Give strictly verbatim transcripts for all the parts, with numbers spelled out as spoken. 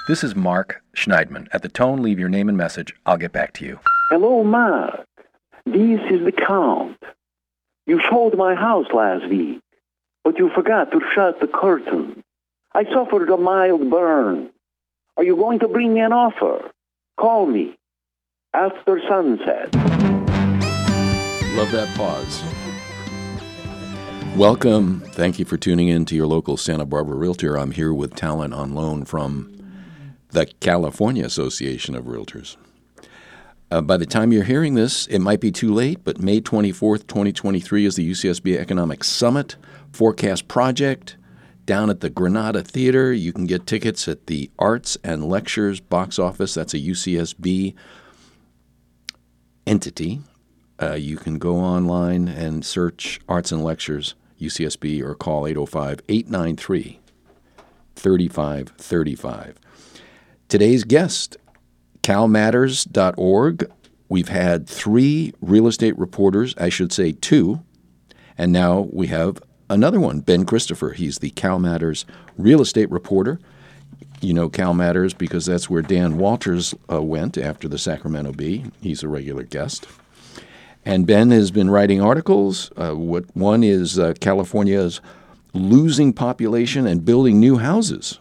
This is Mark Schneidman. At the tone, leave your name and message. I'll get back to you. Hello, Mark. This is the Count. You showed my house last week, but you forgot to shut the curtain. I suffered a mild burn. Are you going to bring me an offer? Call me after sunset. Love that pause. Welcome. Thank you for tuning in to your local Santa Barbara Realtor. I'm here with talent on loan from the California Association of Realtors. Uh, by the time you're hearing this, it might be too late, but May twenty-fourth, twenty twenty-three is the U C S B Economic Summit Forecast Project down at the Granada Theater. You can get tickets at the Arts and Lectures box office. That's a U C S B entity. Uh, you can go online and search Arts and Lectures U C S B or call eight oh five, eight nine three, three five three five. Today's guest, cal matters dot org. We've had three real estate reporters, I should say two, and now we have another one, Ben Christopher. He's the CalMatters real estate reporter. You know CalMatters because that's where Dan Walters uh, went after the Sacramento Bee. He's a regular guest. And Ben has been writing articles. Uh, what one is uh, California's losing population and building new houses.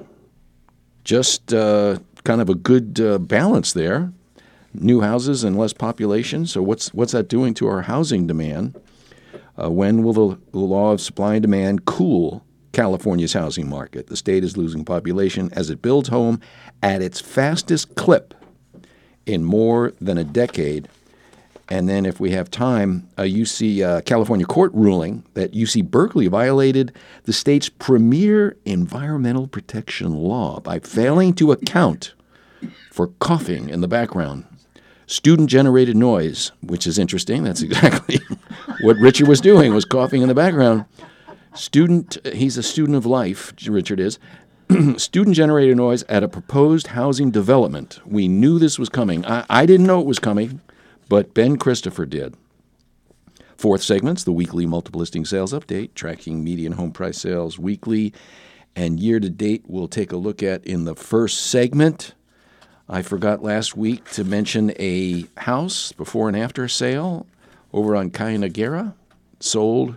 Just uh, kind of a good uh, balance there. New houses and less population. So what's what's that doing to our housing demand? Uh, when will the, the law of supply and demand cool California's housing market? The state is losing population as it builds home at its fastest clip in more than a decade. And then if we have time, uh, U C uh, California court ruling that U C Berkeley violated the state's premier environmental protection law by failing to account for coughing in the background. Student-generated noise, which is interesting. That's exactly what Richard was doing, was coughing in the background. Student, he's a student of life, Richard is. Student-generated noise at a proposed housing development. We knew this was coming. I, I didn't know it was coming. But Ben Christopher did. Fourth segment's the weekly multiple listing sales update, tracking median home price sales weekly and year-to-date we'll take a look at in the first segment. I forgot last week to mention a house before and after sale over on Calle Noguera, sold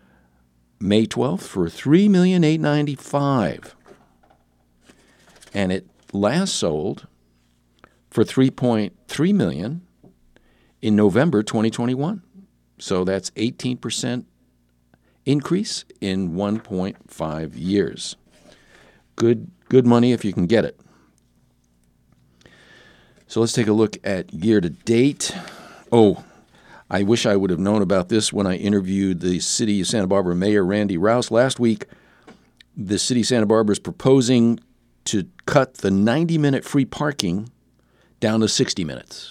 May twelfth for three million eight hundred ninety-five thousand dollars. And it last sold for three point three million dollars in November twenty twenty-one. So that's eighteen percent increase in one point five years. Good good money if you can get it. So let's take a look at year-to-date. Oh, I wish I would have known about this when I interviewed the City of Santa Barbara Mayor Randy Rouse last week. The City of Santa Barbara is proposing to cut the ninety-minute free parking down to sixty minutes.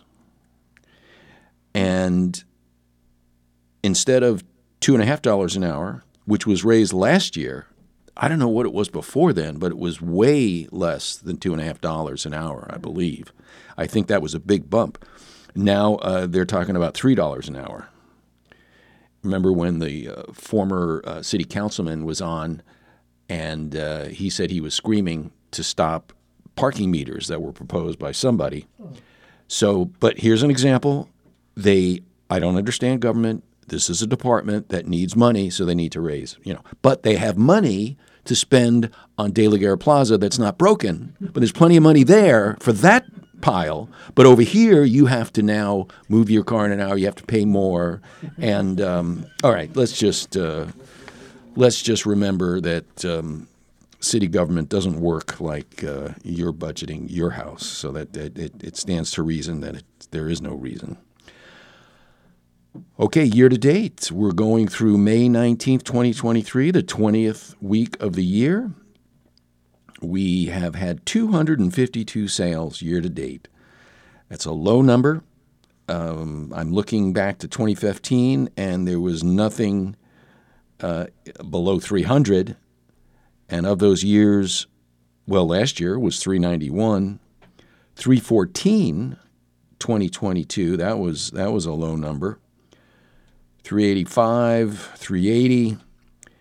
And instead of two and a half dollars an hour, which was raised last year, I don't know what it was before then, but it was way less than two and a half dollars an hour, I believe. I think that was a big bump. Now uh, they're talking about three dollars an hour. Remember when the uh, former uh, city councilman was on, and uh, he said he was screaming to stop parking meters that were proposed by somebody. So, but here's an example. They, I don't understand government. This is a department that needs money, so they need to raise, you know. But they have money to spend on De La Guerra Plaza that's not broken. But there's plenty of money there for that pile. But over here, you have to now move your car in an hour. You have to pay more. And um, all right, let's just uh, let's just remember that um, city government doesn't work like uh, you're budgeting your house. So that it, it, it stands to reason that it, there is no reason. Okay, year-to-date, we're going through May nineteenth, twenty twenty-three, the twentieth week of the year. We have had two hundred fifty-two sales year-to-date. That's a low number. Um, I'm looking back to twenty fifteen, and there was nothing uh, below three hundred. And of those years, well, last year was three ninety-one. three fourteen, twenty twenty-two, that was that was a low number. three eighty-five, three eighty,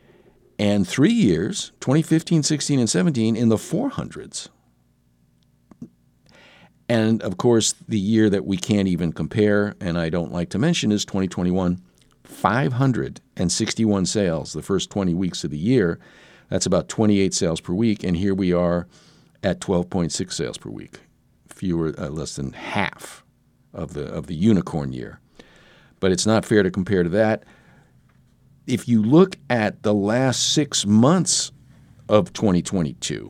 and three years, twenty fifteen, sixteen, and seventeen, in the four hundreds. And, of course, the year that we can't even compare, and I don't like to mention, is twenty twenty-one. five hundred sixty-one sales the first twenty weeks of the year. That's about twenty-eight sales per week, and here we are at twelve point six sales per week, fewer, uh, less than half of the of the unicorn year. But it's not fair to compare to that. If you look at the last six months of twenty twenty-two,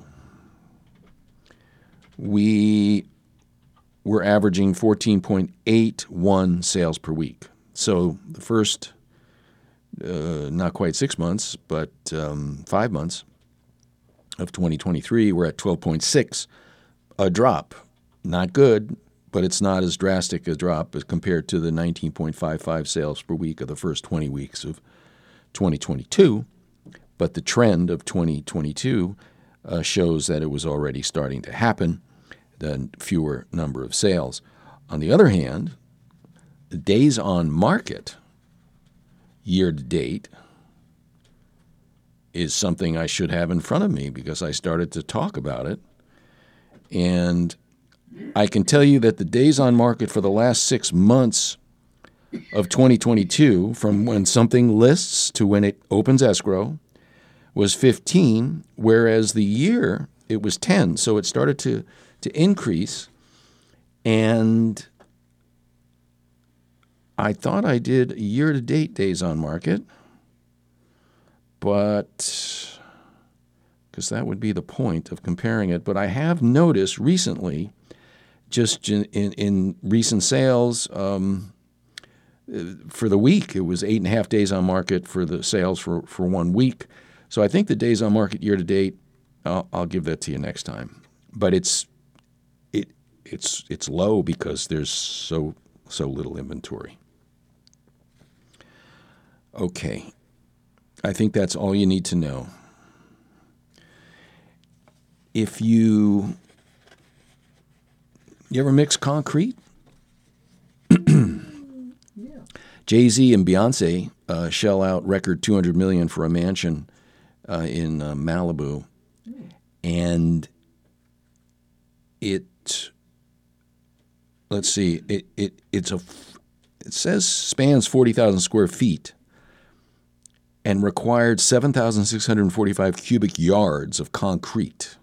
we were averaging fourteen point eight one sales per week. So the first, uh, not quite six months, but um, five months of twenty twenty-three, we're at twelve point six, a drop. Not good, but it's not as drastic a drop as compared to the nineteen point five five sales per week of the first twenty weeks of twenty twenty-two. But the trend of twenty twenty-two uh, shows that it was already starting to happen, the fewer number of sales. On the other hand, the days on market year to date is something I should have in front of me because I started to talk about it. And I can tell you that the days on market for the last six months of twenty twenty-two, from when something lists to when it opens escrow, was fifteen, whereas the year it was ten. So it started to, to increase. And I thought I did year-to-date days on market, but because that would be the point of comparing it. But I have noticed recently, just in, in, in recent sales, um, for the week, it was eight and a half days on market for the sales for, for one week. So I think the days on market year-to-date, I'll, I'll give that to you next time. But it's it it's it's low because there's so so little inventory. Okay, I think that's all you need to know. If you you ever mix concrete? Yeah. Jay-Z and Beyonce uh, shell out record two hundred million dollars for a mansion uh, in uh, Malibu, mm. and it let's see it it it's a it says spans forty thousand square feet and required seven thousand six hundred forty-five cubic yards of concrete.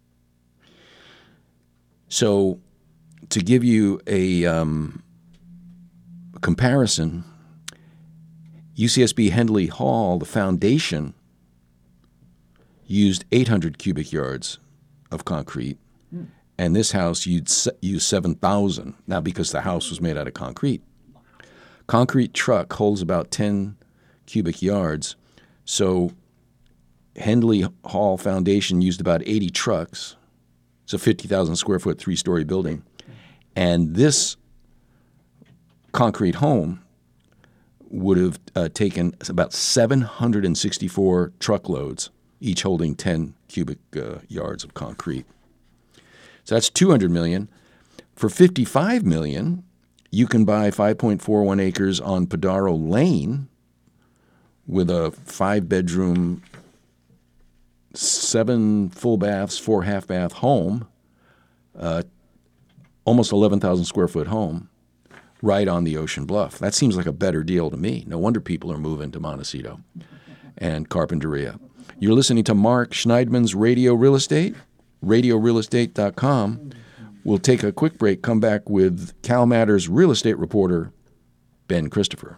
So, to give you a, um, a comparison, U C S B Hendley Hall, the foundation, used eight hundred cubic yards of concrete, mm. and this house used, used seven thousand, now because the house was made out of concrete. Concrete truck holds about ten cubic yards, so Hendley Hall Foundation used about eighty trucks. It's a fifty thousand square foot, three-story building. And this concrete home would have uh, taken about seven hundred sixty-four truckloads, each holding ten cubic uh, yards of concrete. So that's two hundred million dollars. For fifty-five million dollars, you can buy five point four one acres on Padaro Lane with a five-bedroom, seven full baths, four half bath home, uh, almost eleven thousand square foot home, right on the ocean bluff. That seems like a better deal to me. No wonder people are moving to Montecito and Carpinteria. You're listening to Mark Schneidman's Radio Real Estate, radio real estate dot com. We'll take a quick break, come back with Cal Matters real estate reporter Ben Christopher.